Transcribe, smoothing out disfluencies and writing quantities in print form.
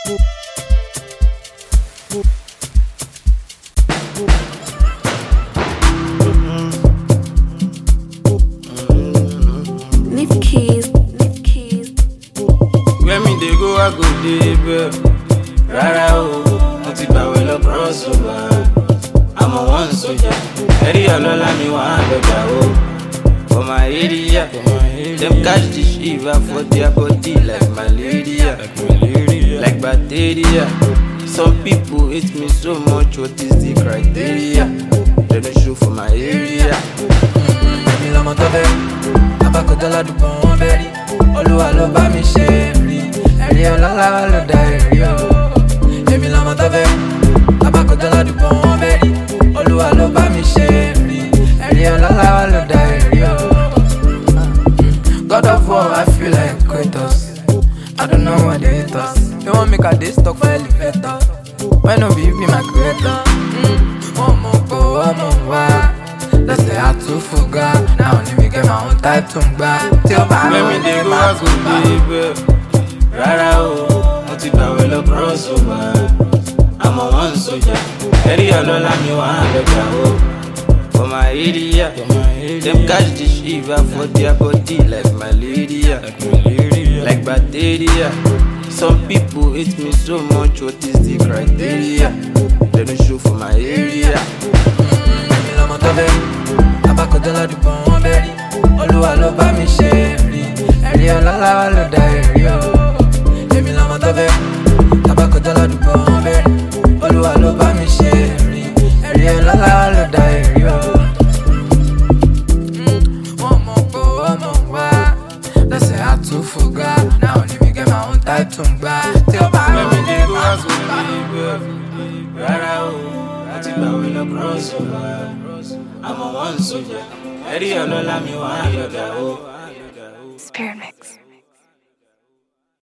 Leave keys. When me dey go, I go dey babe. Rara o, mo ti gbàwé lọ cross over. I'm a one soldier. Ẹ̀rí ọlọ́lá mi wà á lọ́jà o. For my area, them catch the shiver for their body like malaria, like bacteria. Some people hate me so much, what is the criteria? They don't show for my area. Èmi lọmọ tó fẹ́ rí, abákọ̀jọ́ ládùúgbò wọn fẹ́ rí. Olúwa ló bá mi ṣe rí, ẹ̀rí ọlọ́lá wa ló dá ẹ̀rí o. Èmi lọmọ tó fẹ́ rí, abákọ̀jọ́ ládùúgbò wọn fẹ́ rí. Olúwa ló bá mi ṣe rí, ẹ̀rí ọlọ́lá wa ló dá ẹ̀rí o. God of war, I feel like Kratos. I don't know what they hate us. They want make a day stuck for elevator. Why no be you be my creator? Ọmọ kò ọmọ wá. Lọ́sẹ̀ àtúfògá. Now only me get my own type tó ń gbá. Tí ó bá When me dey go, I go dey babe. Rara o, mo ti gbàwé lọ cross over. I'm a one soldier. Ẹ̀rí ọlọ́lá mi wà á lọ́jà o. For my area, them catch the shiver for their body like malaria, like bacteria. Some people hate me so much, what is the criteria? They don't show for my area. Èmi lọmọ tó fẹ́ rí, abákọ̀jọ́ ládùúgbò wọn fẹ́ rí. Olúwa ló bá mi ṣe rí, ẹ̀rí ọlọ́lá wa ló dá ẹ̀rí o. Èmi lọmọ tó fẹ́ rí, abákọ̀jọ́ ládùúgbò wọn fẹ́ rí. Olúwa ló bá mi ṣe rí, ẹ̀rí ọlọ́lá wa ló dá ẹ̀rí o. Ọmọ kò ọmọ wá, lọ́sẹ̀ àtúfògá. Now only me get my own type tó ń gbá. Tí ó bá When me dey go, I go dey babe. Rara o, mo ti gbàwé lọ cross over. I'm a one soldier. Ẹ̀rí ọlọ́lá mi wà á lọ́jà o. Spirit mix.